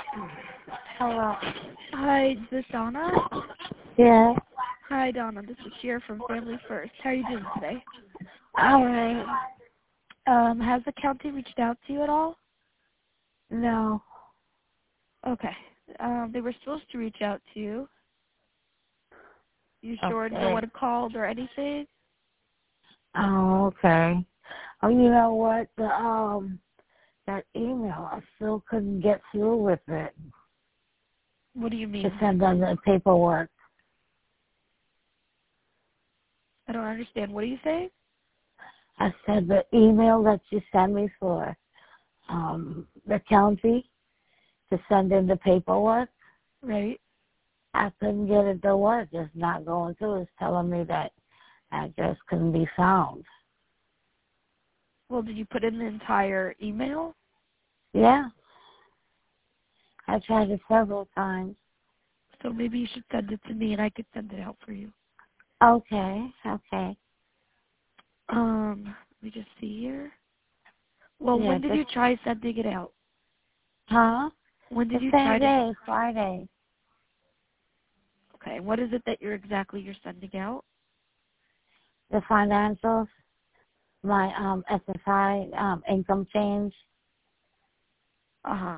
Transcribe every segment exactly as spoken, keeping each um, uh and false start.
Hello. Hi, is this Donna? Yeah. Hi, Donna. This is Sheer from Family First. How are you doing today? All right. Um, has the county reached out to you at all? No. Okay. Um, they were supposed to reach out to you. You sure no Okay. one called or anything? Oh, okay. Oh, you know what? The um, that email, I still couldn't get through with it What do you mean? to send them the paperwork. I don't understand. What are you saying? I said the email that you sent me for um the county to send in the paperwork. Right. I couldn't get it to work. It's not going through. It's telling me that address couldn't be found. Well, did you put in the entire email? Yeah. I tried it several times. So maybe you should send it to me and I could send it out for you. Okay, okay. Um, let me just see here. Well, Yeah, when did just, you try sending it out? huh? When The did you try same to... day, Friday. Okay, what is it that you're exactly you're sending out? The financials, my um S S I um income change. Uh-huh.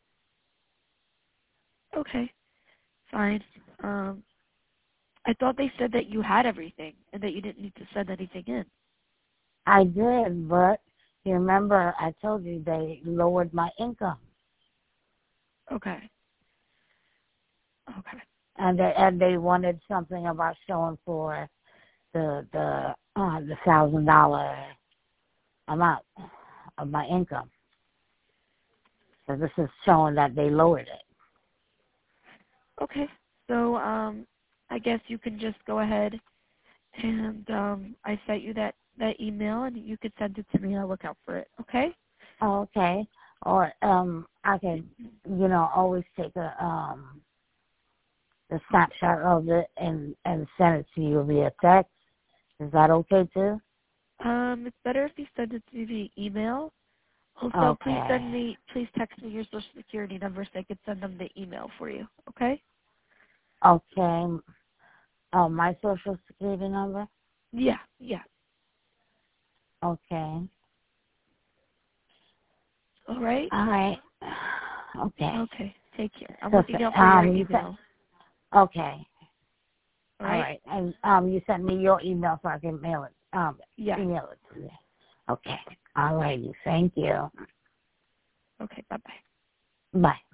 Okay, fine. Um, I thought they said that you had everything and that you didn't need to send anything in. I did, but you remember I told you they lowered my income. Okay. Okay. And they and they wanted something about showing for the the uh the thousand dollar amount of my income. So this is showing that they lowered it. Okay. So, um, I guess you can just go ahead and um, I sent you that, that email and you could send it to me. I'll look out for it. Okay? Okay. Or um I can, you know, always take a um the snapshot of it and and send it to you via text. Is that okay too? Um, it's better if you send it to the email. Also, please Okay. send me, please text me your social security number so I could send them the email for you. Okay? Okay. Oh, my social security number? Yeah. Yeah. Okay. All right? All right. Okay. Okay. Take care. I'm So looking out for your um you said email. okay. All All right? right. And um you sent me your email so I can mail it. Um Yeah. email it to you. Okay. All righty. Thank you. Okay. Bye-bye. Bye.